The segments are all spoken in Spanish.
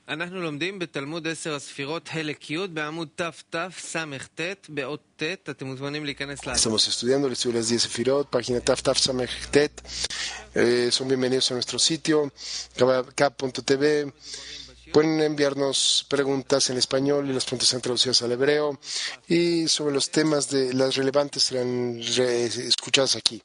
אנחנו לומדים בתלמוד 10 הספירות חלק י' בעמוד תתס"ט באות ט'. אתם מוזמנים להיכנס לאתר. Estamos estudiando el estudio de las 10 Sefirot, página Taftaf Samechtet. Son bienvenidos a nuestro sitio, kab.tv. Pueden enviarnos preguntas en español y las preguntas serán traducidas al hebreo. Y sobre los temas de las relevantes serán escuchadas aquí.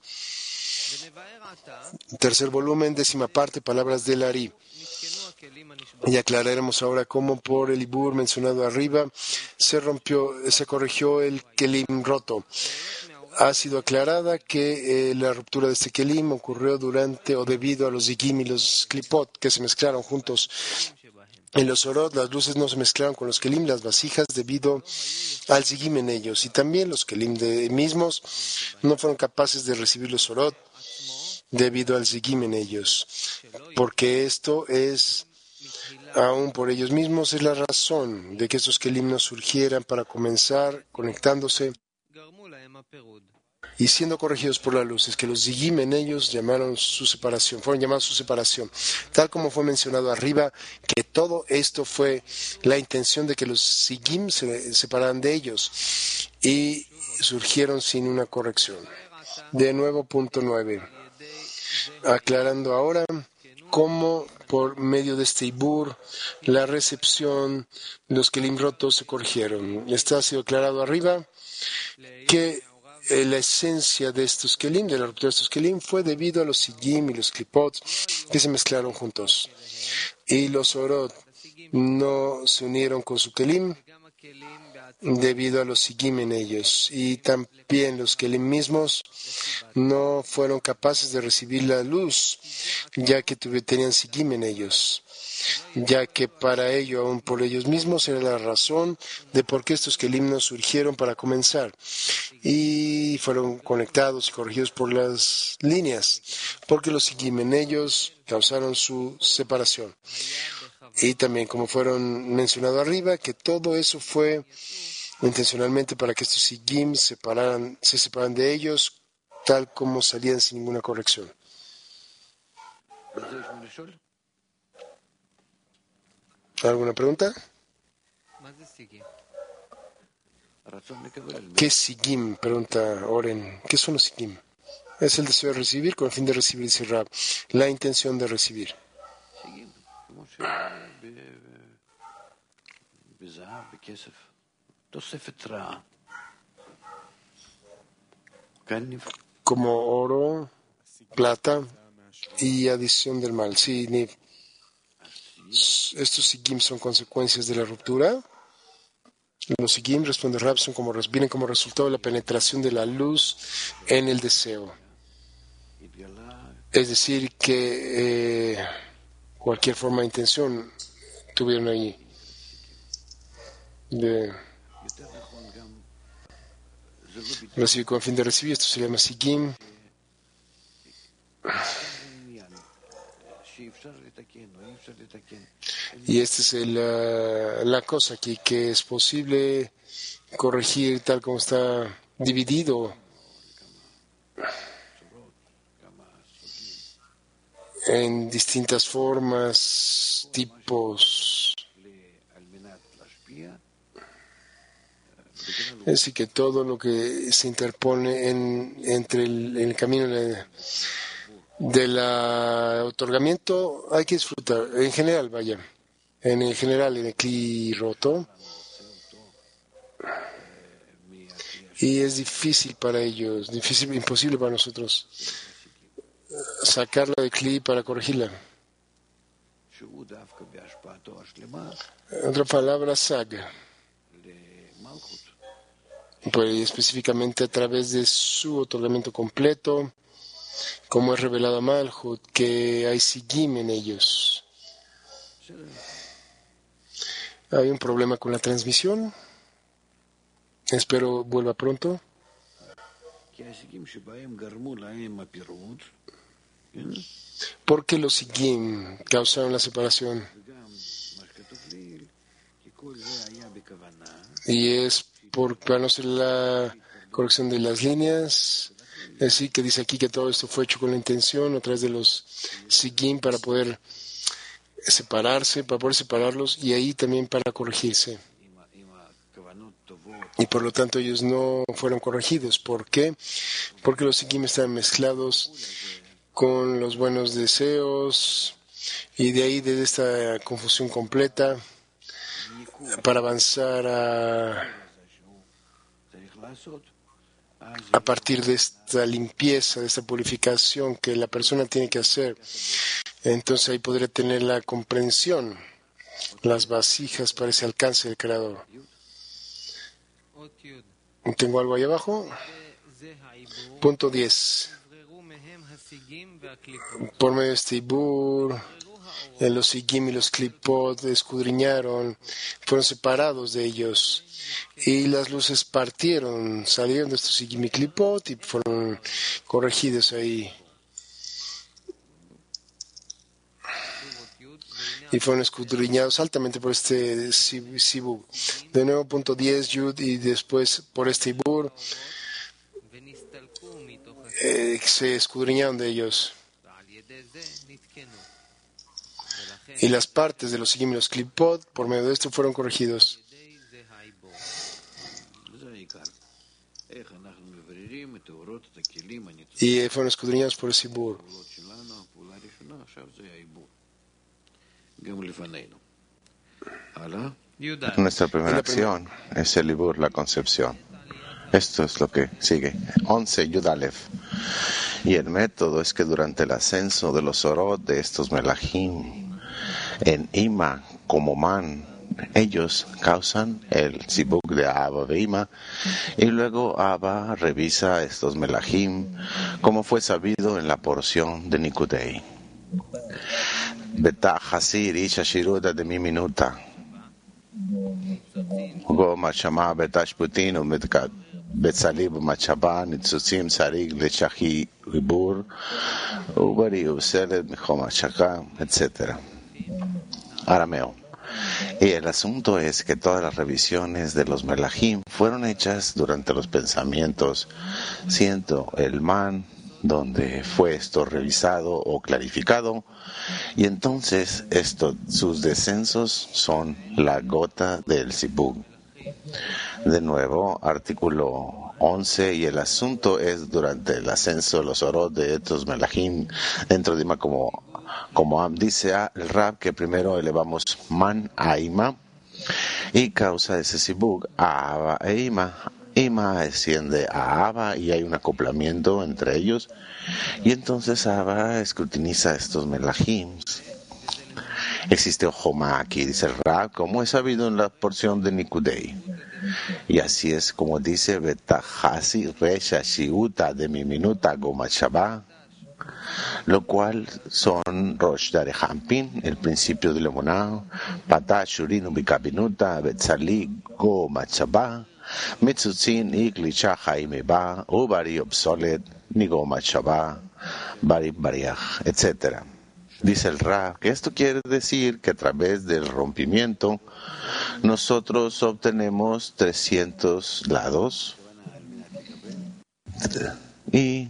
Tercer volumen, 10ª parte, palabras del Ari. Y aclararemos ahora cómo por el ibur mencionado arriba se corrigió el kelim roto. Ha sido aclarada que la ruptura de este kelim ocurrió durante o debido a los zigim y los klipot que se mezclaron juntos. En los orot las luces no se mezclaron con los kelim, las vasijas, debido al zigim en ellos. Y también los kelim mismos no fueron capaces de recibir los orot debido al zigim en ellos. Porque esto es, aún por ellos mismos, es la razón de que estos kelim no surgieran para comenzar conectándose y siendo corregidos por la luz. Es que los zigim en ellos fueron llamados su separación. Tal como fue mencionado arriba, que todo esto fue la intención de que los zigim se separaran de ellos y surgieron sin una corrección. De nuevo, punto 9. Aclarando ahora cómo por medio de este ibur la recepción, los kelim rotos se corrigieron. Está ha sido aclarado arriba que la esencia de estos kelim, de la ruptura de estos kelim, fue debido a los sigim y los klipot que se mezclaron juntos. Y los orot no se unieron con su kelim debido a los sigim en ellos. Y también los kelim mismos no fueron capaces de recibir la luz, ya que tenían sigim en ellos. Ya que para ello, aún por ellos mismos, era la razón de por qué estos kelim no surgieron para comenzar y fueron conectados y corregidos por las líneas, porque los sigim en ellos causaron su separación. Y también, como fueron mencionado arriba, que todo eso fue intencionalmente para que estos sigim se separan de ellos, tal como salían sin ninguna corrección. ¿Alguna pregunta? ¿Qué es sigim? Pregunta Oren. ¿Qué son los sigim? Es el deseo de recibir con el fin de recibir, dice Rab. La intención de recibir. Como oro, plata y adición del mal. Sí, estos sigim son consecuencias de la ruptura. Los sigim, responde Rab, vienen como resultado de la penetración de la luz en el deseo. Es decir, que cualquier forma de intención tuvieron ahí de recibir con el fin de recibir. Esto se llama sigim. Y esta es la cosa aquí, que es posible corregir tal como está dividido en distintas formas, tipos. Es decir, que todo lo que se interpone entre el camino del otorgamiento hay que disfrutar. En general, en el kli roto. Y es difícil para ellos, imposible para nosotros sacarla de kli para corregirla. Otra palabra, sag. Pues específicamente a través de su otorgamiento completo, como es revelado a Malhut, que hay sigim en ellos. Hay un problema con la transmisión. Espero vuelva pronto. Porque los sigim causaron la separación. Y es para no ser la corrección de las líneas. Es decir, que dice aquí que todo esto fue hecho con la intención a través de los sigim para poder separarse, para poder separarlos, y ahí también para corregirse. Y por lo tanto ellos no fueron corregidos. ¿Por qué? Porque los Sigim estaban mezclados con los buenos deseos, y de ahí, desde esta confusión completa, para avanzar a partir de esta limpieza, de esta purificación que la persona tiene que hacer, entonces ahí podré tener la comprensión, las vasijas para ese alcance del Creador. ¿Tengo algo ahí abajo? Punto 10. Por medio de este ibur, los sigim y los klipot escudriñaron, fueron separados de ellos, y las luces partieron, salieron de estos sigim y klipot y fueron corregidos ahí. Y fueron escudriñados altamente por este sibug. De nuevo, punto 10, yud, y después por este ibur, se escudriñaron de ellos. Y las partes de los sigim y los klipot, por medio de esto, fueron corregidos. Y fueron escudriñados por ese ibur. Nuestra primera acción es el ibur, la concepción. Esto es lo que sigue. 11, Yud Aleph. Y el método es que durante el ascenso de los orot de estos melajim, en Ima como man, ellos causan el sibuk de Abba ve Ima, y luego Abba revisa estos melajim, como fue sabido en la porción de Nikudei. Beta Hasir Isha Shiruda de mi minuta. Goma Shama Betash Putin Umedkat. Betzalib Machaba, Nitzutzim Sarig, Lechahi Ribur, Ubari Useled, Mihoma Shaka, etc. Arameo. Y el asunto es que todas las revisiones de los melajim fueron hechas durante los pensamientos, siendo el man donde fue esto revisado o clarificado, y entonces sus descensos son la gota del sibug. De nuevo, artículo 11, y el asunto es durante el ascenso de los orot de estos melajim dentro de Ima como dice el Rab, que primero elevamos man a Ima y causa ese sibug a Abba e Ima. Ima asciende a Abba y hay un acoplamiento entre ellos, y entonces Abba escrutiniza estos melajim. Existe Ojoma aquí, dice el Rab, como es sabido en la porción de Nikudei. Y así es como dice Betahasi Resha Shiuta de mi minuta Gomachaba, lo cual son Rosh Dare Hampin, el principio del Emuná, Patah Shurinu Bikabinuta, Betzali Gomachaba, Mitzutzin Iklicha Jaimeba, Ubari Obsolet, Nigomachaba, Bari Bariach, etc. Dice el Rab que esto quiere decir que a través del rompimiento nosotros obtenemos 300 lados y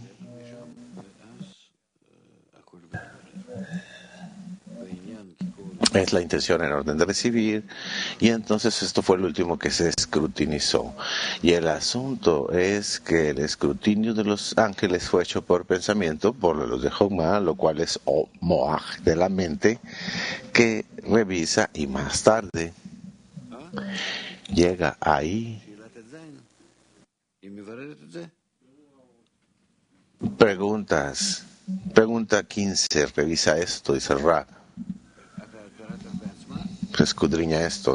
es la intención en orden de recibir, y entonces esto fue lo último que se escrutinizó. Y el asunto es que el escrutinio de los ángeles fue hecho por pensamiento, por los de Jogma, lo cual es Moaj de la mente, que revisa y más tarde llega ahí. Preguntas. Pregunta 15, revisa esto, dice Rab. Escudriña esto.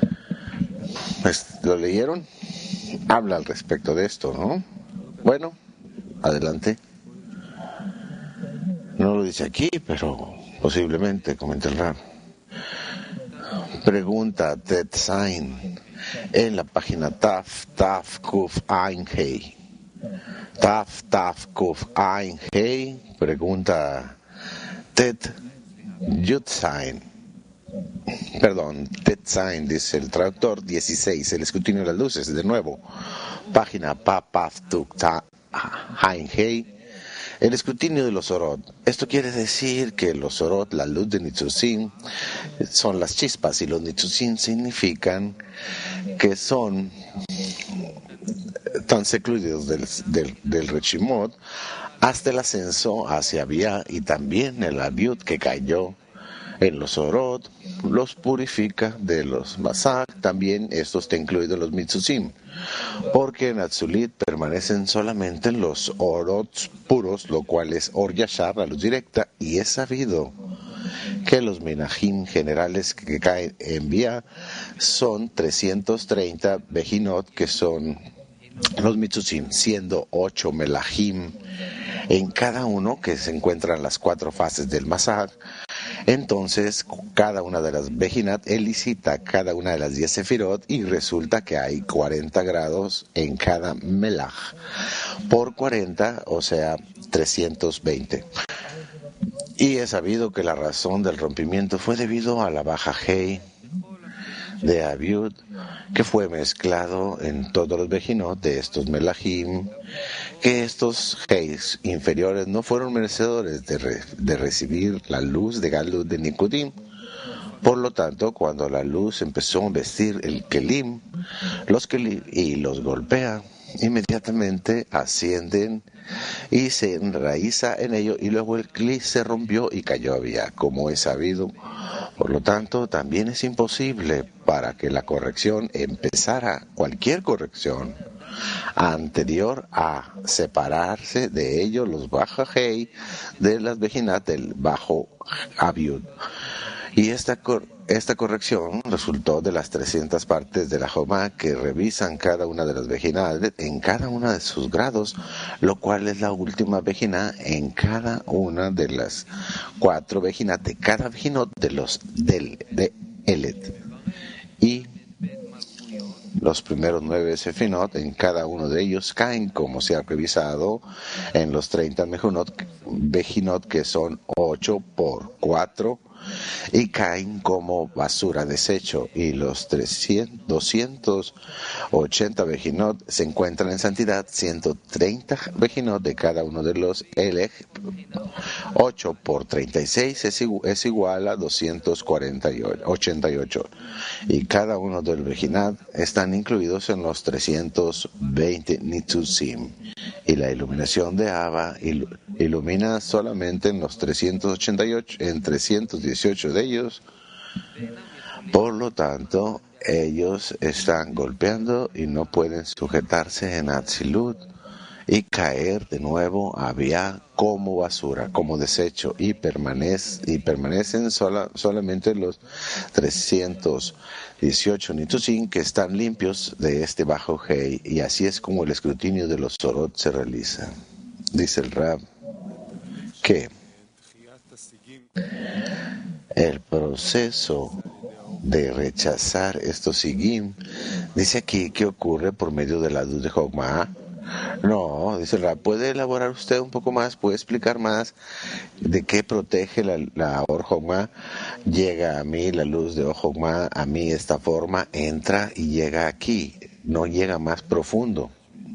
¿Lo leyeron? Habla al respecto de esto, ¿no? Bueno, adelante. No lo dice aquí, pero posiblemente, comenta el Rab. Pregunta Tet Zain en la página Taf Kuf Ain Hei. Taf Kuf Ain Hei. Pregunta Tet Yud Zain. Perdón, Tet Zain, dice el traductor 16, el escrutinio de las luces, de nuevo, página Papaf Tuk Ain Hei, El escrutinio de los Orot. Esto quiere decir que los Orot, la luz de Nitzusim, son las chispas, y los Nitzusim significan que son tan secluidos del Reshimot hasta el ascenso hacia Bia, y también el Abiud que cayó en los Orot los purifica de los Masak. También esto está incluido en los Mitzusim, porque en Atzulit permanecen solamente los Orot puros, lo cual es Or Yashar, la luz directa, y es sabido que los Menahim generales que caen en Bia son 330 Bejinot, que son los Mitzusim, siendo 8 Melahim en cada uno, que se encuentran las 4 fases del Masak. Entonces, cada una de las Bejinat elicita cada una de las 10 Sefirot, y resulta que hay 40 grados en cada Melach. Por 40, o sea, 320. Y es sabido que la razón del rompimiento fue debido a la baja Hei de Abiud, que fue mezclado en todos los Bejinot de estos Melahim, que estos Heis inferiores no fueron merecedores de recibir la luz de Galut de Nikudim. Por lo tanto, cuando la luz empezó a vestir el Kelim, y los golpea, inmediatamente ascienden y se enraiza en ello, y luego el Kli se rompió y cayó a Bia, como es sabido. Por lo tanto, también es imposible para que la corrección empezara, cualquier corrección anterior a separarse de ellos los Baja Hei de las Bejinat del bajo Abiud. Y esta corrección resultó de las 300 partes de la Jomá que revisan cada una de las Bejinat en cada uno de sus grados, lo cual es la última Bejinat en cada una de las 4 Bejinat de cada Bejinot de Elet. Y los primeros 9 Sefinot en cada uno de ellos caen, como se ha revisado, en los 30 Bejinot, que son 8 por 4, y caen como basura, desecho, y los 280 Bejinot se encuentran en santidad, 130 Bejinot de cada uno de los Elej. 8 por 36 es igual a 288, y cada uno de los Bejinat están incluidos en los 320 Nitzusim, y la iluminación de Abba ilumina solamente en los 318 de ellos. Por lo tanto, ellos están golpeando y no pueden sujetarse en Atzilut y caer de nuevo a Bia como basura, como desecho, y permanecen solamente los 318 Nitzusim que están limpios de este bajo Hei, y así es como el escrutinio de los Sorot se realiza. Dice el Rab que el proceso de rechazar estos Sigim, dice aquí que ocurre por medio de la luz de Jogma. No, dice el Rab, ¿puede elaborar usted un poco más? ¿Puede explicar más de qué protege la Or Jogma? Llega a mí la luz de Or Jogma, a mí esta forma, entra y llega aquí, no llega más profundo.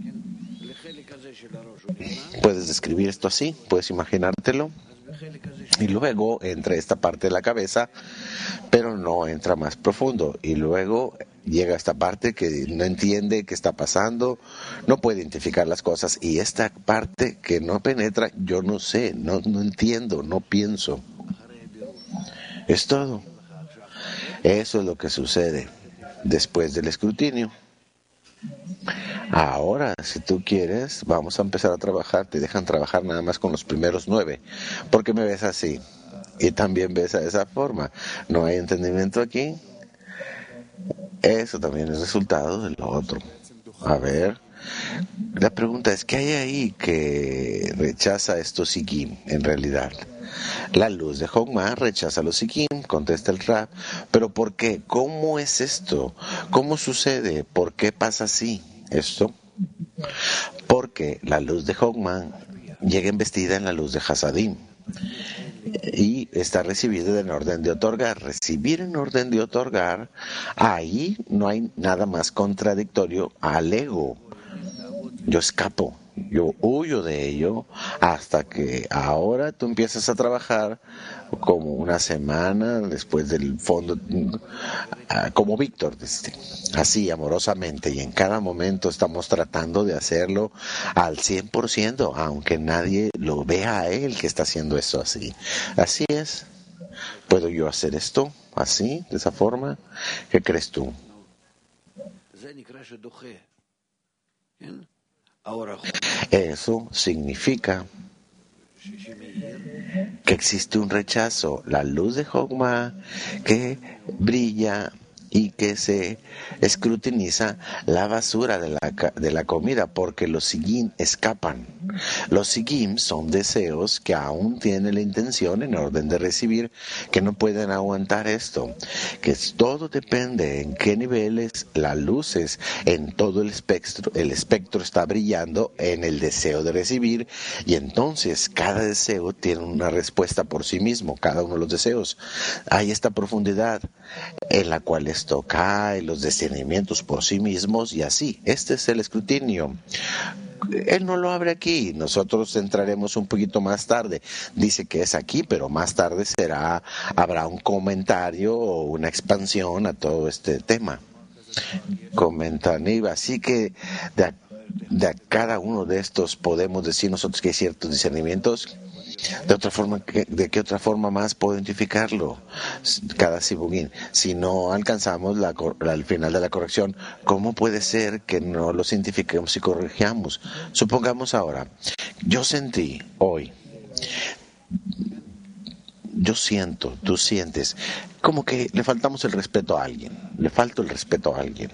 ¿Puedes describir esto así? ¿Puedes imaginártelo? Y luego entra esta parte de la cabeza, pero no entra más profundo. Y luego llega esta parte que no entiende qué está pasando, no puede identificar las cosas. Y esta parte que no penetra, yo no sé, no entiendo, no pienso. Es todo. Eso es lo que sucede después del escrutinio. Ahora, si tú quieres, vamos a empezar a trabajar. Te dejan trabajar nada más con los primeros 9. ¿Por qué me ves así? Y también ves a esa forma. ¿No hay entendimiento aquí? Eso también es resultado de lo otro. A ver, la pregunta es, ¿qué hay ahí que rechaza estos Sigim en realidad? La luz de Jogma rechaza los Sigim, contesta el Rab. ¿Pero por qué? ¿Cómo es esto? ¿Cómo sucede? ¿Por qué pasa así esto? Porque la luz de Jogma llega embestida en la luz de Hasadim y está recibida en orden de otorgar. Recibir en orden de otorgar, ahí no hay nada más contradictorio al ego. Yo escapo yo huyo de ello hasta que ahora tú empiezas a trabajar como una semana después del fondo, como Víctor, así amorosamente, y en cada momento estamos tratando de hacerlo al 100%, aunque nadie lo vea a él que está haciendo esto así. Así es. ¿Puedo yo hacer esto así, de esa forma? ¿Qué crees tú? Eso significa que existe un rechazo, la luz de Jogma que brilla y que se escrutiniza la basura de la comida, porque los sigim escapan. Los sigim son deseos que aún tienen la intención en orden de recibir, que no pueden aguantar esto, que todo depende en qué niveles las luces en todo el espectro está brillando en el deseo de recibir, y entonces cada deseo tiene una respuesta por sí mismo, cada uno de los deseos. Hay esta profundidad en la cual esto cae, los discernimientos por sí mismos, y así. Este es el escrutinio. Él no lo abre aquí, nosotros entraremos un poquito más tarde. Dice que es aquí, pero más tarde habrá un comentario o una expansión a todo este tema. Comentan, así que de cada uno de estos podemos decir nosotros que hay ciertos discernimientos. ¿De qué otra forma más puedo identificarlo? Cada sibugín. Si no alcanzamos al final de la corrección, ¿cómo puede ser que no lo identifiquemos y corrijamos? Supongamos ahora, yo sentí hoy, yo siento, tú sientes, como que le faltamos el respeto a alguien, le falta el respeto a alguien.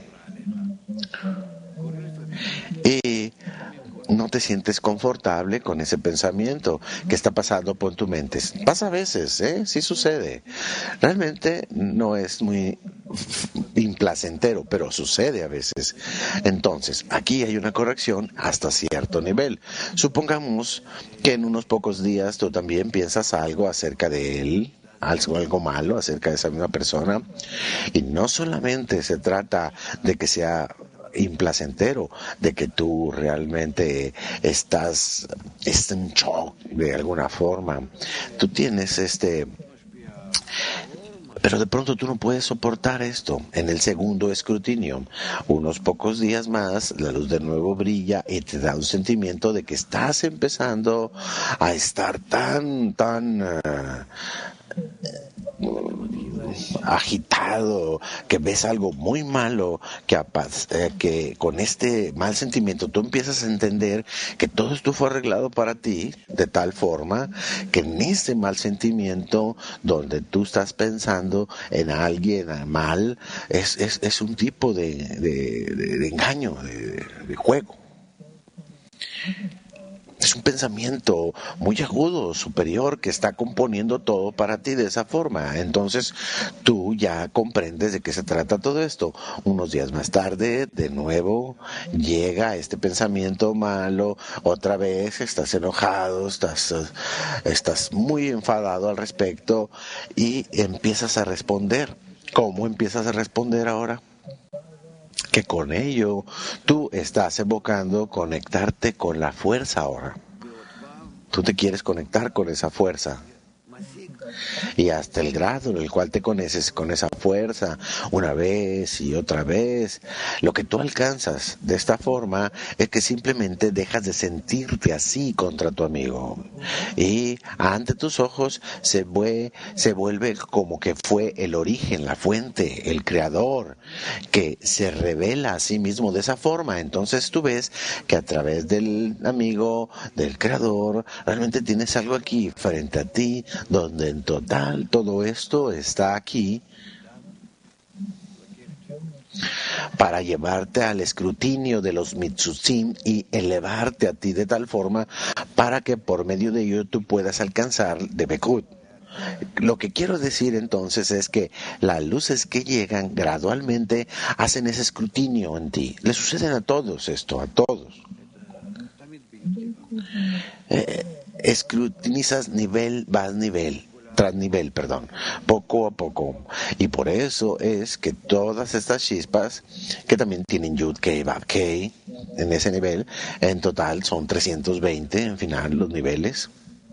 Y no te sientes confortable con ese pensamiento que está pasando por tu mente. Pasa a veces, sí sucede. Realmente no es muy implacentero, pero sucede a veces. Entonces, aquí hay una corrección hasta cierto nivel. Supongamos que en unos pocos días tú también piensas algo acerca de él, algo malo acerca de esa misma persona, y no solamente se trata de que sea implacentero, de que tú realmente estás en shock de alguna forma, tú tienes pero de pronto tú no puedes soportar esto. En el segundo escrutinio, unos pocos días más, la luz de nuevo brilla y te da un sentimiento de que estás empezando a estar tan agitado, que ves algo muy malo, que con este mal sentimiento tú empiezas a entender que todo esto fue arreglado para ti, de tal forma que en este mal sentimiento donde tú estás pensando en alguien mal, es un tipo de engaño, de juego. Es un pensamiento muy agudo, superior, que está componiendo todo para ti de esa forma. Entonces, tú ya comprendes de qué se trata todo esto. Unos días más tarde, de nuevo, llega este pensamiento malo. Otra vez estás enojado, estás muy enfadado al respecto y empiezas a responder. ¿Cómo empiezas a responder ahora? Que con ello tú estás evocando conectarte con la fuerza ahora. Tú te quieres conectar con esa fuerza. Y hasta el grado en el cual te conoces con esa fuerza, una vez y otra vez, lo que tú alcanzas de esta forma es que simplemente dejas de sentirte así contra tu amigo. Y ante tus ojos se vuelve como que fue el origen, la fuente, el creador, que se revela a sí mismo de esa forma. Entonces tú ves que a través del amigo, del creador, realmente tienes algo aquí frente a ti, donde en total todo esto está aquí para llevarte al escrutinio de los mitzutzim y elevarte a ti de tal forma para que por medio de ello tú puedas alcanzar de Bekut. Lo que quiero decir entonces es que las luces que llegan gradualmente hacen ese escrutinio en ti. Le suceden a todos esto, a todos. Escrutinizas nivel, vas nivel. tras nivel, perdón, poco a poco. Y por eso es que todas estas chispas, que también tienen Yud Kei Vav Kei en ese nivel, en total son 320 en final los niveles.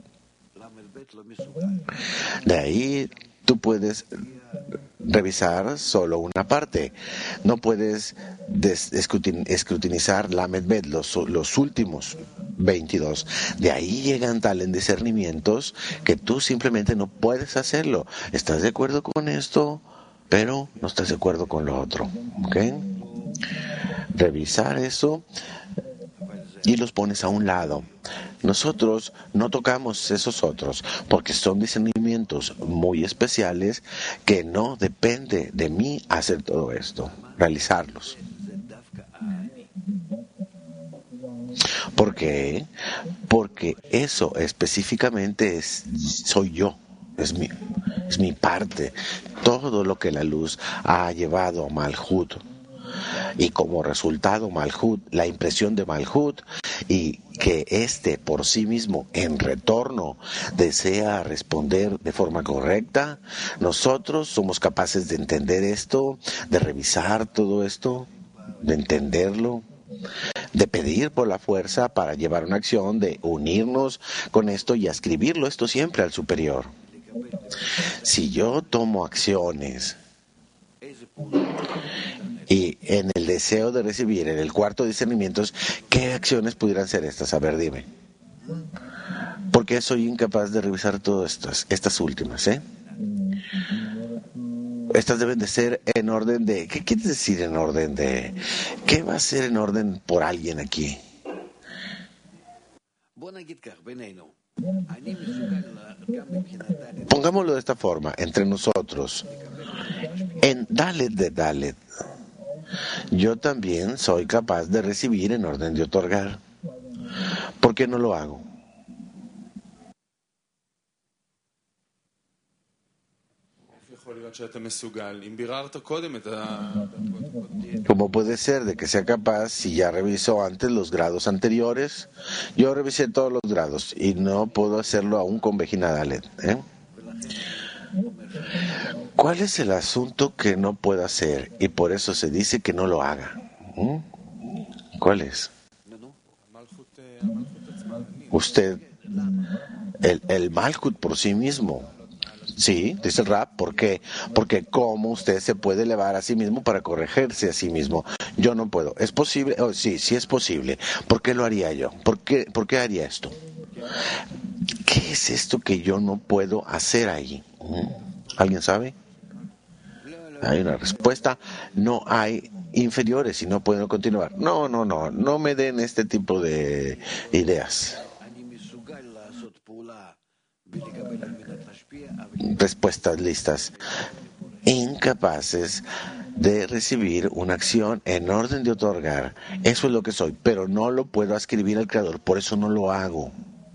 De ahí tú puedes revisar solo una parte. No puedes escrutinizar Lamed Bet, los últimos 22. De ahí llegan tales discernimientos que tú simplemente no puedes hacerlo. ¿Estás de acuerdo con esto? Pero no estás de acuerdo con lo otro. ¿Ok? Revisar eso y los pones a un lado. Nosotros no tocamos esos otros porque son discernimientos muy especiales que no depende de mí hacer todo esto, realizarlos. ¿Por qué? Porque eso específicamente soy yo, es mi parte. Todo lo que la luz ha llevado a Malhut. Y como resultado Malhut, la impresión de Malhut, y que éste por sí mismo en retorno desea responder de forma correcta, nosotros somos capaces de entender esto, de revisar todo esto, de entenderlo, de pedir por la fuerza para llevar una acción, de unirnos con esto y escribirlo esto siempre al superior. Si yo tomo acciones y en el deseo de recibir, en el cuarto discernimiento, ¿qué acciones pudieran ser estas? A ver, dime. ¿Por qué soy incapaz de revisar todas estas últimas? Estas deben de ser en orden de... ¿Qué quieres decir en orden de...? ¿Qué va a ser en orden por alguien aquí? Pongámoslo de esta forma, entre nosotros. En Dalet de Dalet, yo también soy capaz de recibir en orden de otorgar. ¿Por qué no lo hago? ¿Cómo puede ser de que sea capaz si ya revisó antes los grados anteriores? Yo revisé todos los grados y no puedo hacerlo aún con Vejina Dalet. ¿Cuál es el asunto que no puedo hacer y por eso se dice que no lo haga? ¿Cuál es? Usted, el Malhut por sí mismo. Sí, dice el Rab, ¿por qué? Porque cómo usted se puede elevar a sí mismo para corregirse a sí mismo. Yo no puedo. ¿Es posible? Oh, sí es posible. ¿Por qué lo haría yo? ¿Por qué haría esto? ¿Qué es esto que yo no puedo hacer ahí? ¿Alguien sabe? Hay una respuesta. No hay inferiores y no pueden continuar. No me den este tipo de ideas. Respuestas listas. Incapaces de recibir una acción en orden de otorgar. Eso es lo que soy, pero no lo puedo ascribir al Creador, por eso no lo hago.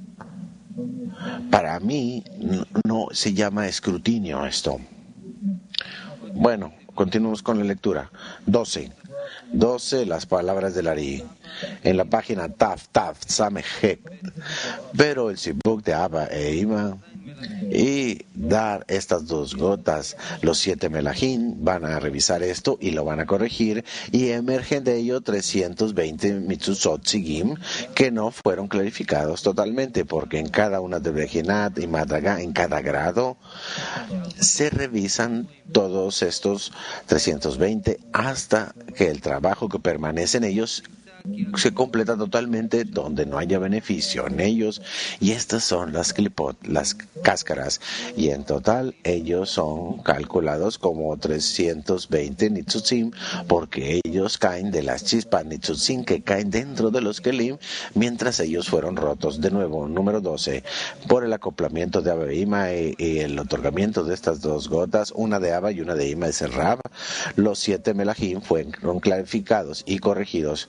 Para mí no se llama escrutinio esto. Bueno, continuamos con la lectura. 12, las palabras del Ari. En la página Taf, Sameh. Pero el Sibuk de Abba e Ima y dar estas dos gotas, los 7 melajim van a revisar esto y lo van a corregir, y emergen de ello 320 mitzuzot sigim que no fueron clarificados totalmente, porque en cada una de Bejenat y Madraga, en cada grado, se revisan todos estos 320 hasta que el trabajo que permanece en ellos se completa totalmente, donde no haya beneficio en ellos, y estas son las clipot, las cáscaras, y en total ellos son calculados como 320 nitzutzim, porque ellos caen de las chispas nitzutzim que caen dentro de los kelim mientras ellos fueron rotos. De nuevo, número 12, por el acoplamiento de Abba e Ima y el otorgamiento de estas dos gotas, una de Abba y una de Ima es el Rab, los 7 melajim fueron clarificados y corregidos.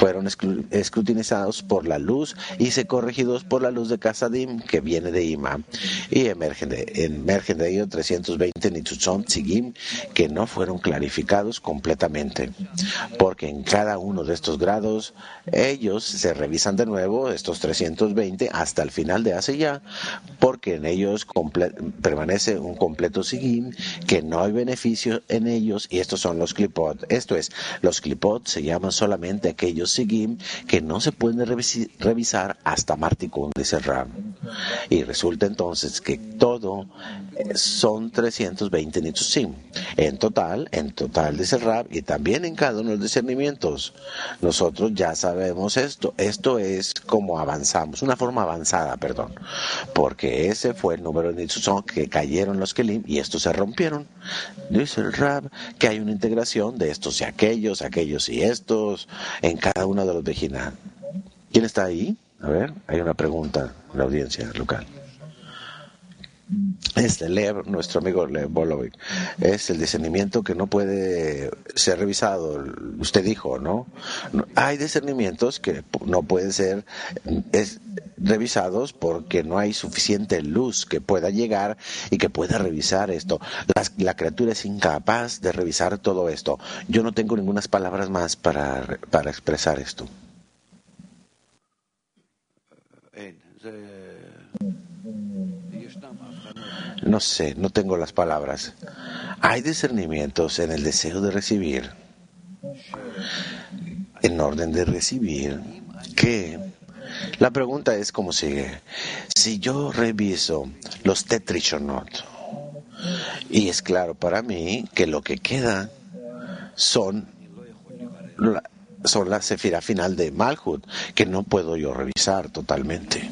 fueron escrutinizados por la luz y se corregidos por la luz de Kasadim, que viene de Ima, y emergen de ellos 320 Nitzutzot Tzigim que no fueron clarificados completamente, porque en cada uno de estos grados ellos se revisan de nuevo, estos 320 hasta el final de Asiyah, porque en ellos permanece un completo Tzigim, que no hay beneficio en ellos, y estos son los Klipot. Esto es, los Klipot se llaman solamente aquellos Tzigim que no se pueden revisar hasta Martikun, dice Rab. Y resulta entonces que todo son 320 Nitzutzim. En total, dice Rab, y también en cada uno de los discernimientos. Nosotros ya sabemos esto. Esto es como avanzamos, una forma avanzada, porque ese fue el número de Nitzutzot que cayeron los Kelim y estos se rompieron. Dice el Rab que hay una integración de estos y aquellos y estos en cada uno de los Vejina. ¿Quién está ahí? A ver, hay una pregunta en la audiencia local. Lev, nuestro amigo Lev Bolovic, es el discernimiento que no puede ser revisado. Usted dijo, ¿no? Hay discernimientos que no pueden ser revisados porque no hay suficiente luz que pueda llegar y que pueda revisar esto. La criatura es incapaz de revisar todo esto. Yo no tengo ninguna palabras más para expresar esto. No sé, no tengo las palabras. Hay discernimientos en el deseo de recibir, en orden de recibir, que la pregunta es como sigue. Si yo reviso los Tetrishonot, y es claro para mí que lo que queda son la sefira final de Malhut, que no puedo yo revisar totalmente.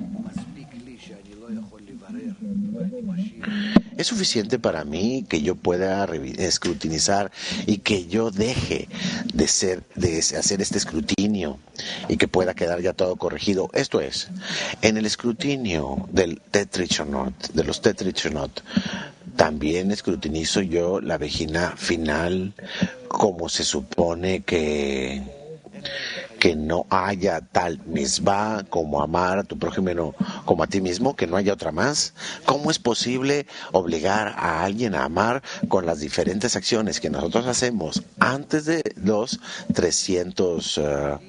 Es suficiente para mí que yo pueda escrutinizar y que yo deje de hacer este escrutinio y que pueda quedar ya todo corregido. Esto es, en el escrutinio de los Tetrishonot, también escrutinizo yo la Vejina final, como se supone que no haya tal misbah como amar a tu prójimo como a ti mismo, que no haya otra más. ¿Cómo es posible obligar a alguien a amar con las diferentes acciones que nosotros hacemos antes de los 301,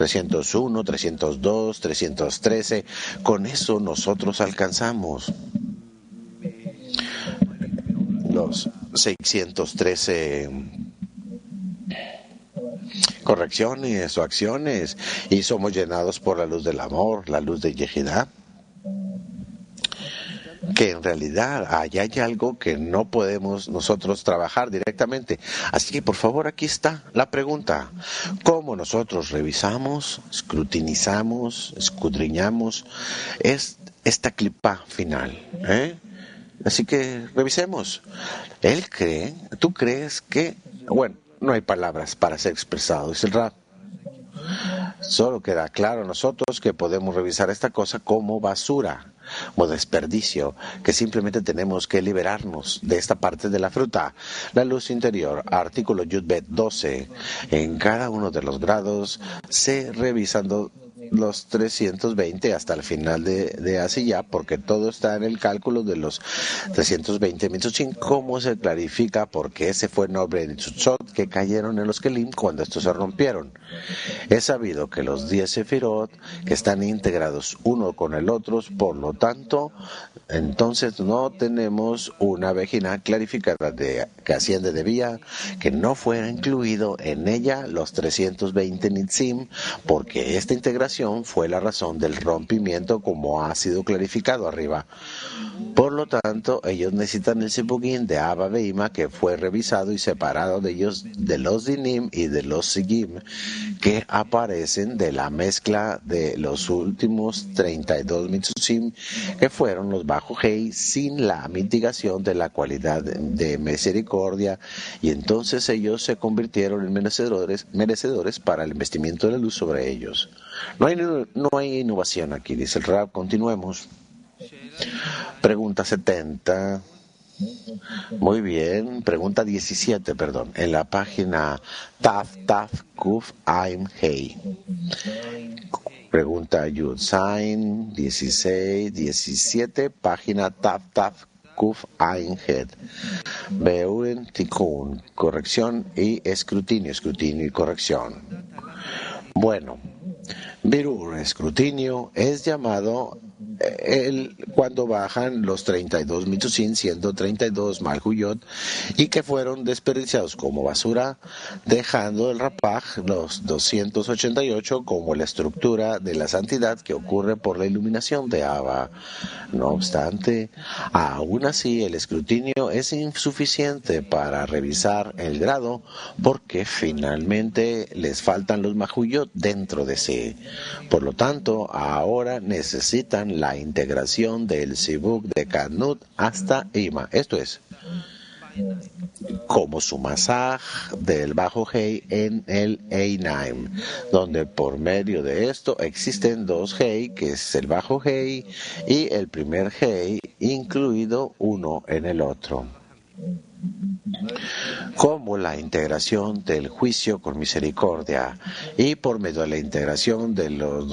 302, 313? Con eso nosotros alcanzamos los 613 correcciones o acciones, y somos llenados por la luz del amor, la luz de Yehidá, que en realidad allá hay algo que no podemos nosotros trabajar directamente. Así que por favor, aquí está la pregunta: ¿cómo nosotros revisamos, escrutinizamos, escudriñamos esta clipa final? Así que revisemos. ¿Tú crees que, bueno, no hay palabras para ser expresado, dice el Rab. Solo queda claro a nosotros que podemos revisar esta cosa como basura o desperdicio, que simplemente tenemos que liberarnos de esta parte de la fruta. La luz interior, artículo Yudbet 12, en cada uno de los grados se revisando los 320 hasta el final de Asiyah, porque todo está en el cálculo de los 320 Nitzutzim. ¿Cómo se clarifica por qué ese fue el nombre de Nitzutzot que cayeron en los Kelim cuando estos se rompieron? Es sabido que los 10 Sefirot que están integrados uno con el otro, por lo tanto, entonces no tenemos una Vejina clarificada que asciende de Vía, que no fuera incluido en ella los 320 Nitzim, porque esta integración fue la razón del rompimiento, como ha sido clarificado arriba. Por lo tanto, ellos necesitan el Sipugin de Abba Veima, que fue revisado y separado de ellos, de los Dinim y de los Sigim, que aparecen de la mezcla de los últimos 32 Mitzutzim, que fueron los bajo Hei, sin la mitigación de la cualidad de misericordia, y entonces ellos se convirtieron en merecedores para el investimiento de la luz sobre ellos. No hay innovación aquí, dice el Rab. Continuemos. Pregunta 70. Muy bien, pregunta 17, perdón, en la página Taf Taf Kuf Aim Hei. Pregunta Yud Zain 16, 17, página Taf Taf Kuf Ain Het. Beuren Tikkun, corrección y escrutinio, escrutinio y corrección. Bueno, Birur, escrutinio, es llamado cuando bajan los 32 mitzusim, siendo 32 malhuyot, y que fueron desperdiciados como basura, dejando el rapaj los 288 como la estructura de la santidad que ocurre por la iluminación de Abba. No obstante, aún así el escrutinio es insuficiente para revisar el grado porque finalmente les faltan los mahuyot dentro de sí. Por lo tanto, ahora necesitan la integración del Sibuk de Kanut hasta Ima. Esto es como su masaj del bajo Hei en el Einaim, donde por medio de esto existen dos Hei, que es el bajo Hei y el primer Hei, incluido uno en el otro. Como la integración del juicio con misericordia y por medio de la integración de los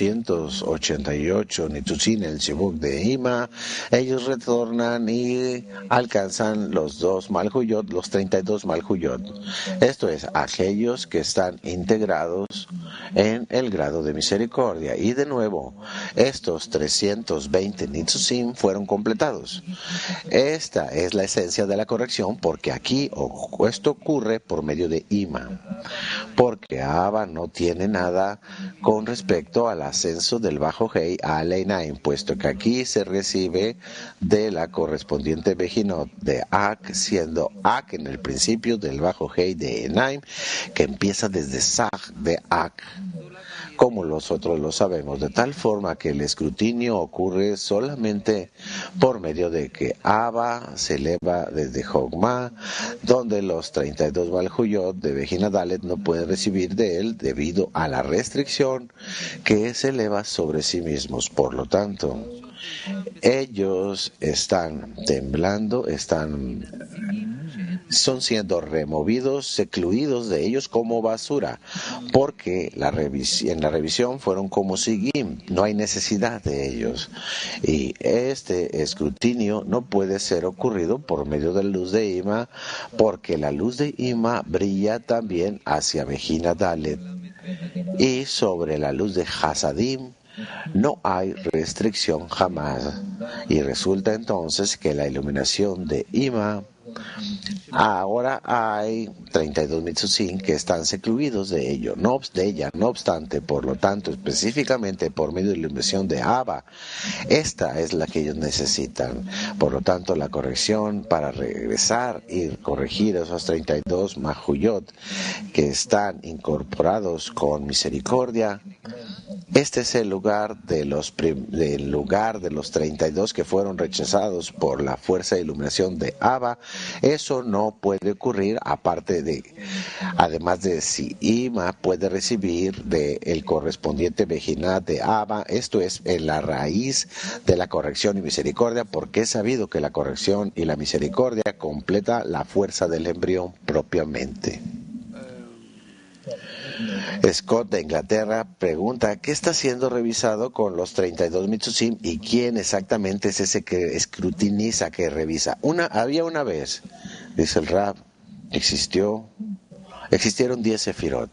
288 Nitzutzin, el Shibuk de Ima, ellos retornan y alcanzan los 2 Malhuyot, los 32 Malhuyot. Esto es, aquellos que están integrados en el grado de misericordia. Y de nuevo, estos 320 Nitzutzin fueron completados. Esta es la esencia de la corrección, porque aquí esto ocurre por medio de Ima, porque Abba no tiene nada con respecto al ascenso del bajo Hei a Einaim, puesto que aquí se recibe de la correspondiente Bejinot de Ak, siendo Ak en el principio del bajo Hei de Einaim, que empieza desde Sag de Ak, como nosotros lo sabemos, de tal forma que el escrutinio ocurre solamente por medio de que Abba se eleva desde Jogma, donde los 32 Malhuyot de Bejina Dalet no pueden recibir de él debido a la restricción que se eleva sobre sí mismos. Por lo tanto, ellos están temblando, son siendo removidos, excluidos de ellos como basura, porque en la revisión fueron como Sigim, no hay necesidad de ellos. Y este escrutinio no puede ser ocurrido por medio de la luz de Ima, porque la luz de Ima brilla también hacia Bejina Dalet. Y sobre la luz de Hasadim no hay restricción jamás. Y resulta entonces que la iluminación de Ima, ahora hay 32 mitzusim que están secluidos de ella, no obstante, por lo tanto, específicamente por medio de la iluminación de Abba, esta es la que ellos necesitan. Por lo tanto, la corrección para regresar y corregir esos 32 mahuyot que están incorporados con misericordia, este es el lugar de los 32 que fueron rechazados por la fuerza de iluminación de Abba. Eso no puede ocurrir además de si Ima puede recibir del correspondiente Bejinat de Abba. Esto es en la raíz de la corrección y misericordia, porque es sabido que la corrección y la misericordia completa la fuerza del embrión propiamente. Scott de Inglaterra pregunta, ¿qué está siendo revisado con los 32 mitzusim y quién exactamente es ese que escrutiniza, que revisa? Había una vez, dice el Rab, existieron 10 sefirot,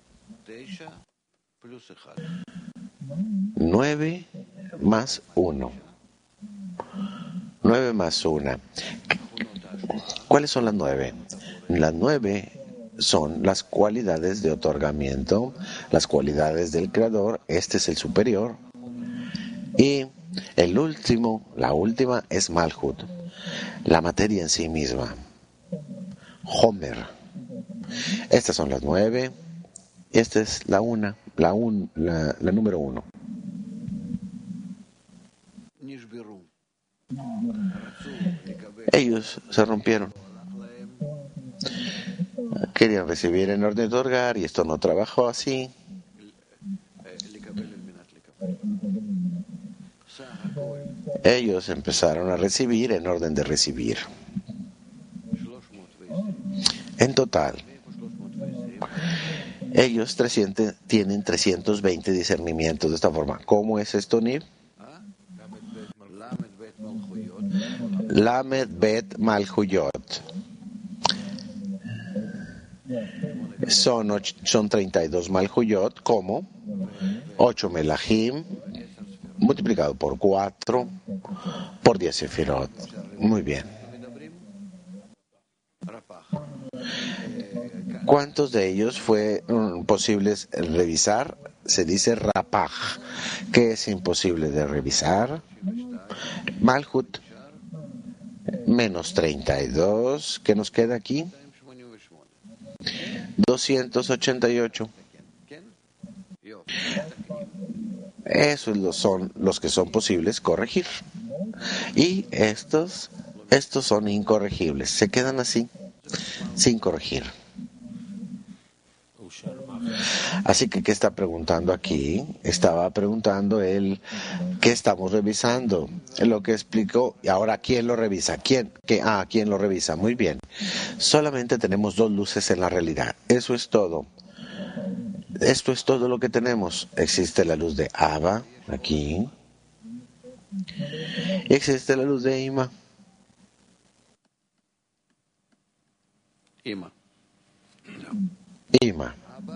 9 más 1. 9 más 1. ¿Cuáles son las 9? Las 9 son las cualidades de otorgamiento, las cualidades del Creador. Este es el superior. Y la última es Malhut, la materia en sí misma. Homer. Estas son las 9. Esta es la número 1. Ellos se rompieron. Querían recibir en orden de otorgar y esto no trabajó así. Ellos empezaron a recibir en orden de recibir. En total, ellos tienen 320 discernimientos de esta forma. ¿Cómo es esto, Nir? Lamed Bet Malhuyot. Son 32 Malhuyot, como 8 Melahim, multiplicado por 4, por 10 Sefirot. Muy bien. ¿Cuántos de ellos fue posibles revisar? Se dice Rapaj, que es imposible de revisar. Malhut, menos 32. ¿Qué nos queda aquí? 288. Esos son los que son posibles corregir. Y estos son incorregibles. Se quedan así, sin corregir. Así que, ¿qué está preguntando aquí? Estaba preguntando él, ¿qué estamos revisando? Lo que explicó. Y ahora, ¿quién lo revisa? ¿Quién lo revisa? Muy bien. Solamente tenemos dos luces en la realidad. Eso es todo. Esto es todo lo que tenemos. Existe la luz de Abba, aquí. Existe la luz de Ima. Ima.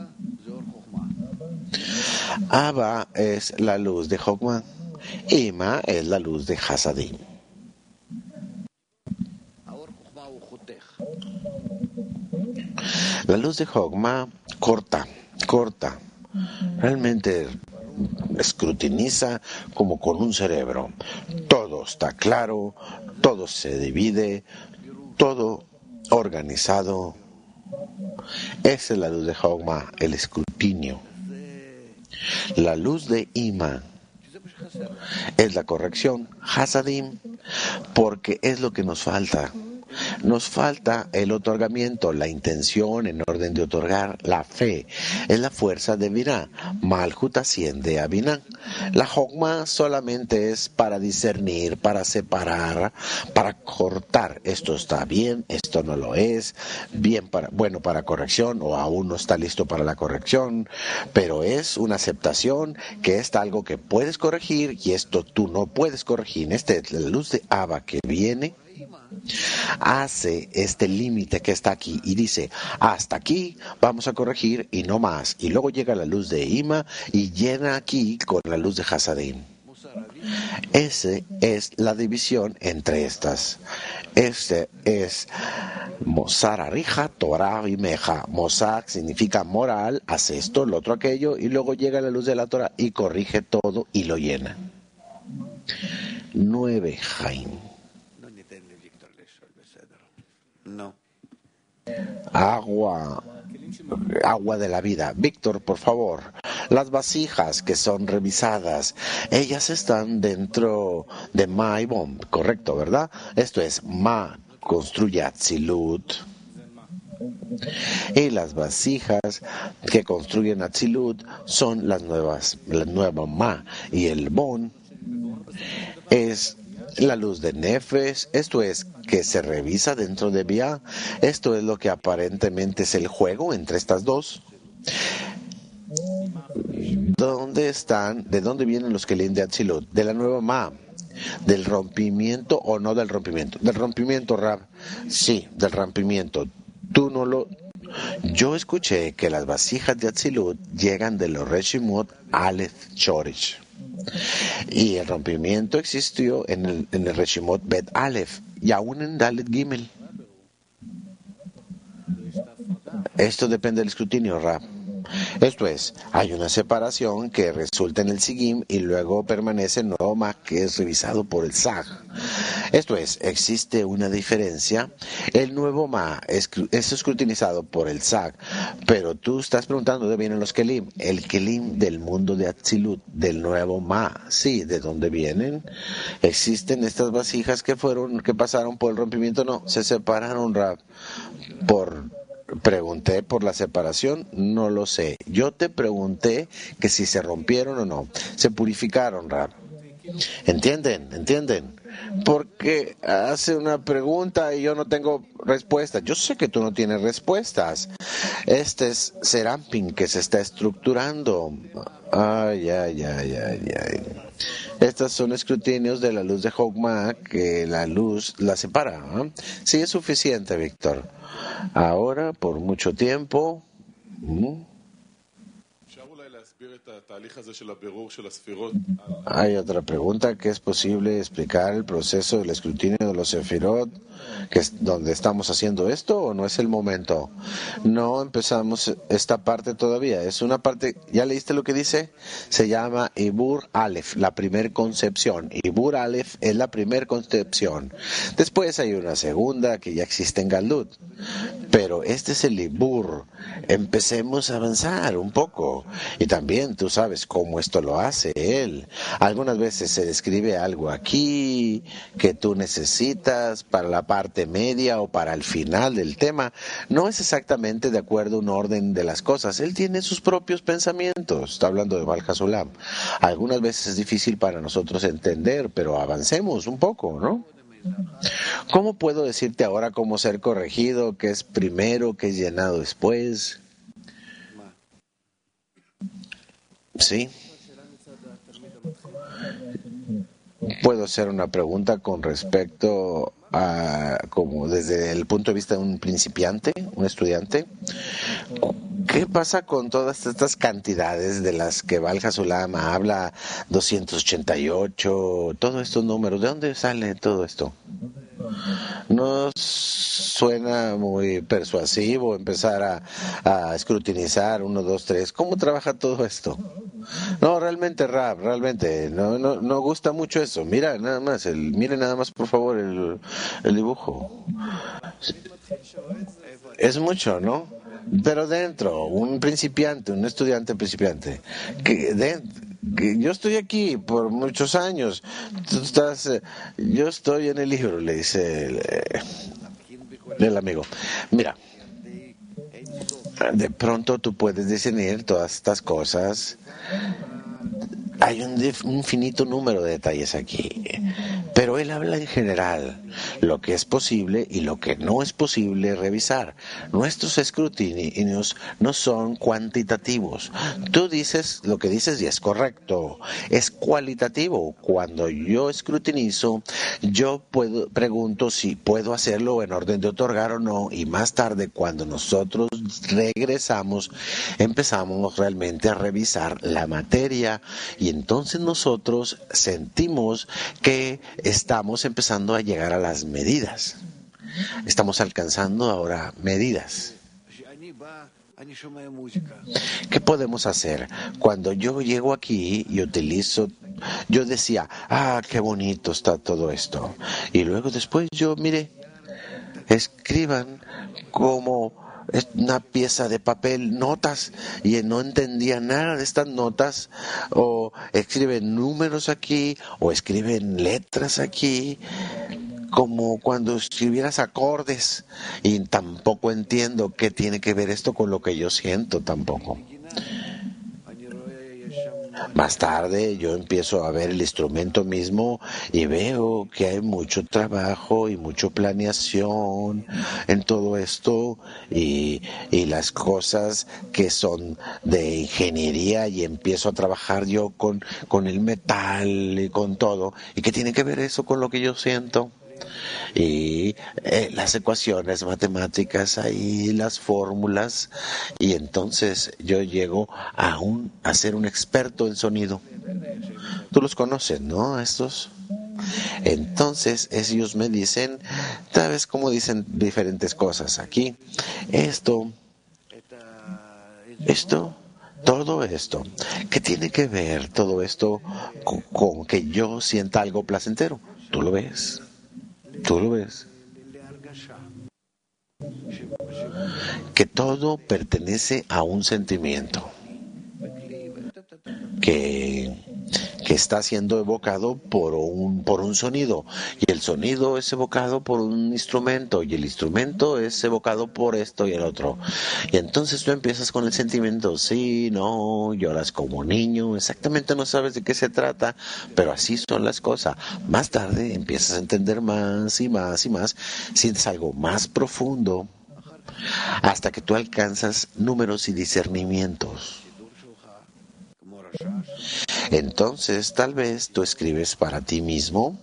Abba es la luz de Jokma. Ima es la luz de Hasadim. La luz de Jokma corta. Realmente escrutiniza como con un cerebro. Todo está claro, todo se divide, todo organizado. Esa es la luz de Jokma, el escrutinio. La luz de Ima es la corrección, Hasadim, porque es lo que nos falta. Nos falta el otorgamiento, la intención en orden de otorgar, la fe. Es la fuerza de Binah. Malhut asciende a Binah. La Jokma solamente es para discernir, para separar, para cortar. Esto está bien, esto no lo es. Bueno para corrección o aún no está listo para la corrección. Pero es una aceptación que es algo que puedes corregir y esto tú no puedes corregir. Esta es la luz de Abba que viene. Hace este límite que está aquí y dice, hasta aquí vamos a corregir y no más. Y luego llega la luz de Ima y llena aquí con la luz de Hasadim. Esa es la división entre estas. Este es Mosar Arija, Torah y Meja. Mosar significa moral, hace esto, lo otro, aquello, y luego llega la luz de la Torah y corrige todo y lo llena. 9, Jaim. No. Agua de la vida. Víctor, por favor. Las vasijas que son revisadas, ellas están dentro de Ma y Bom, correcto, ¿verdad? Esto es Ma construye Atzilut. Y las vasijas que construyen Atzilut son la nueva Ma. Y el Bon es la luz de Nefesh, esto es que se revisa dentro de Bia. Esto es lo que aparentemente es el juego entre estas dos. ¿De dónde vienen los Kelim de Atzilut? De la nueva Ma. ¿Del rompimiento o no del rompimiento? Del rompimiento, Rab. Sí, del rompimiento. Yo escuché que las vasijas de Atzilut llegan de los Reshimot Aleph Chorish. Y el rompimiento existió en el Reshimot Bet Aleph y aún en Dalet Gimel. Esto depende del escrutinio, Rab. Esto es, hay una separación que resulta en el Sigim y luego permanece el nuevo Ma que es revisado por el Sag. Esto es, existe una diferencia. El nuevo Ma es escrutinizado por el Sag, pero tú estás preguntando de dónde vienen los Kelim. El Kelim del mundo de Atzilut, del nuevo Ma. Sí, ¿de dónde vienen? ¿Existen estas vasijas que pasaron por el rompimiento? No, se separaron, Rab, Pregunté por la separación, no lo sé. Yo te pregunté que si se rompieron o no. Se purificaron, Rab. ¿Entienden? porque hace una pregunta y yo no tengo respuesta. Yo sé que tú no tienes respuestas. Este es Serampin que se está estructurando. Ay, ay, ay, ay, ay. Estos son escrutinios de la luz de Hogma que la luz la separa. ¿Eh? Sí, es suficiente, Víctor. Ahora, por mucho tiempo. Hay otra pregunta, que es posible explicar el proceso del escrutinio de los sefirot, que es donde estamos haciendo esto, o no es el momento. No empezamos esta parte todavía, es una parte, ¿ya leíste lo que dice? Se llama Ibur Aleph, la primer concepción. Ibur Aleph es la primer concepción. Después hay una segunda que ya existe en Galut, pero este es el Ibur. Empecemos a avanzar un poco, y también tú sabes cómo esto lo hace él. Algunas veces se describe algo aquí que tú necesitas para la parte media o para el final del tema. No es exactamente de acuerdo a un orden de las cosas. Él tiene sus propios pensamientos. Está hablando de Baal HaSulam. Algunas veces es difícil para nosotros entender, pero avancemos un poco, ¿no? ¿Cómo puedo decirte ahora cómo ser corregido, qué es primero, qué es llenado después? Sí. Puedo hacer una pregunta con respecto a, como desde el punto de vista de un principiante, un estudiante. ¿Qué pasa con todas estas cantidades de las que Baal HaSulam habla, 288, todos estos números? ¿De dónde sale todo esto? ¿No suena muy persuasivo empezar a escrutinizar 1, 2, 3? ¿Cómo trabaja todo esto? No, realmente, Rab, realmente, no gusta mucho eso. Mira nada más, mire nada más por favor el dibujo. Es mucho, ¿no? Pero dentro, un principiante, un estudiante principiante, que yo estoy aquí por muchos años, tú estás, yo estoy en el libro, le dice el amigo. Mira, de pronto tú puedes discernir todas estas cosas. Hay un infinito número de detalles aquí, pero él habla en general, lo que es posible y lo que no es posible revisar. Nuestros escrutinios no son cuantitativos. Tú dices lo que dices y es correcto, es cualitativo. Cuando yo escrutinizo, yo pregunto si puedo hacerlo en orden de otorgar o no, y más tarde, cuando nosotros regresamos, empezamos realmente a revisar la materia. Y entonces nosotros sentimos que estamos empezando a llegar a las medidas. Estamos alcanzando ahora medidas. ¿Qué podemos hacer? Cuando yo llego aquí y utilizo, yo decía, qué bonito está todo esto. Y luego después yo, mire, escriban como es una pieza de papel, notas, y no entendía nada de estas notas, o escriben números aquí, o escriben letras aquí, como cuando escribieras acordes, y tampoco entiendo qué tiene que ver esto con lo que yo siento tampoco. Más tarde yo empiezo a ver el instrumento mismo y veo que hay mucho trabajo y mucha planeación en todo esto y las cosas que son de ingeniería, y empiezo a trabajar yo con el metal y con todo. ¿Y qué tiene que ver eso con lo que yo siento? Y las ecuaciones matemáticas ahí, las fórmulas, y entonces yo llego a ser un experto en sonido. Tú los conoces, ¿no? Estos. Entonces ellos me dicen, ¿sabes cómo dicen diferentes cosas aquí? Esto, todo esto. ¿Qué tiene que ver todo esto con que yo sienta algo placentero? ¿Tú lo ves? ¿Tú lo ves? Que todo pertenece a un sentimiento que que está siendo evocado por un sonido, y el sonido es evocado por un instrumento, y el instrumento es evocado por esto y el otro. Y entonces tú empiezas con el sentimiento, sí, no, lloras como un niño, exactamente no sabes de qué se trata, pero así son las cosas. Más tarde empiezas a entender más y más y más, sientes algo más profundo, hasta que tú alcanzas números y discernimientos. Entonces, tal vez tú escribes para ti mismo,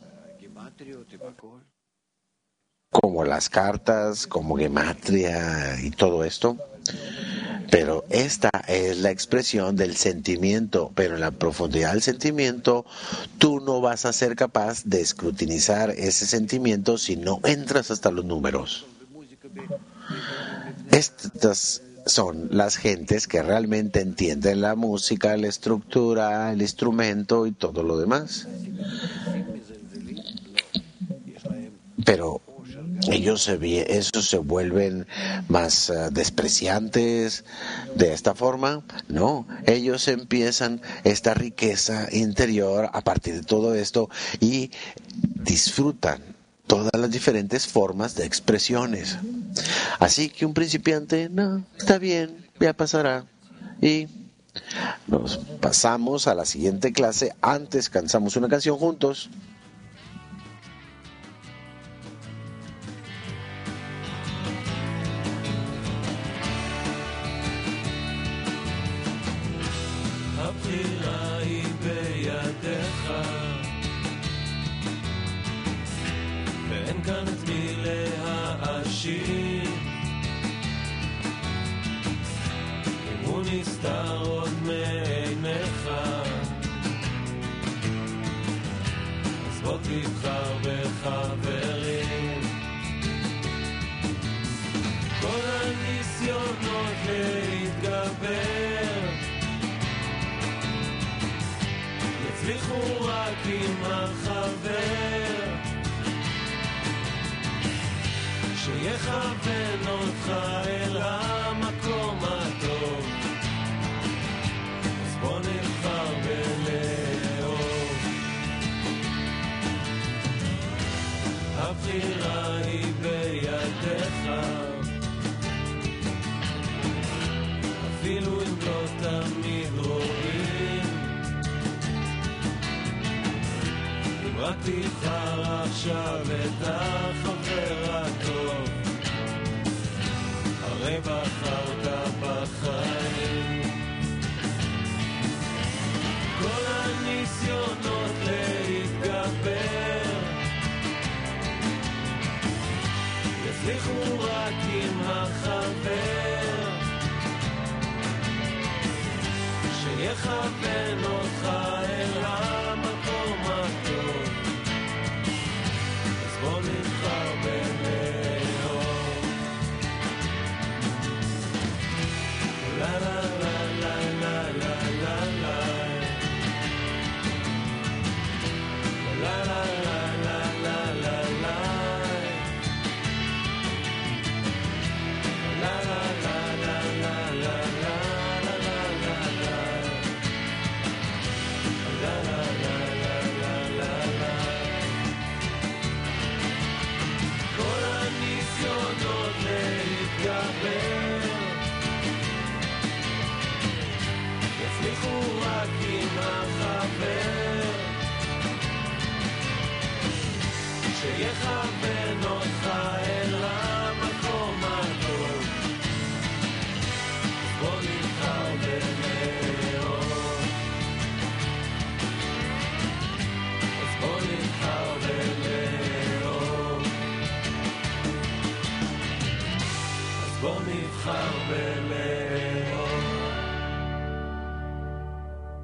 como las cartas, como gematria y todo esto, pero esta es la expresión del sentimiento, pero en la profundidad del sentimiento tú no vas a ser capaz de escrutinizar ese sentimiento si no entras hasta los números. Estas son las gentes que realmente entienden la música, la estructura, el instrumento y todo lo demás. Pero ellos se vuelven más despreciantes de esta forma. No, ellos empiezan esta riqueza interior a partir de todo esto y disfrutan todas las diferentes formas de expresiones. Así que un principiante, no, está bien, ya pasará. Y nos pasamos a la siguiente clase. Antes cantamos una canción juntos. הבחירה היא בידיך, ואין כאן את מי להאשים. אם הוא נסתר עוד מעיניך, אז בוא תבחר בחברים. כל הניסיונות להתגבר יצליחו רק עם החבר שיכוון אותך אל המקום הטוב. אז בוא נבחר בלאהוב. הבחירה היא בידיך, אפילו אם לא תמיד רואים. אם רק תבחר עכשיו את החבר הטוב, הרי בחרת בחיים. כל הניסיונות להתגבר יצליחו רק עם החבר שיכוון אותך אל המקום הטוב. אז בוא נבחר בלאהוב. לה לה לה לה לה לה לה לה לה לה שיכוון אותך אל המקום הטוב. בוא נבחר בלאהוב. אז בוא נבחר בלאהוב. אז בוא נבחר בלאהוב.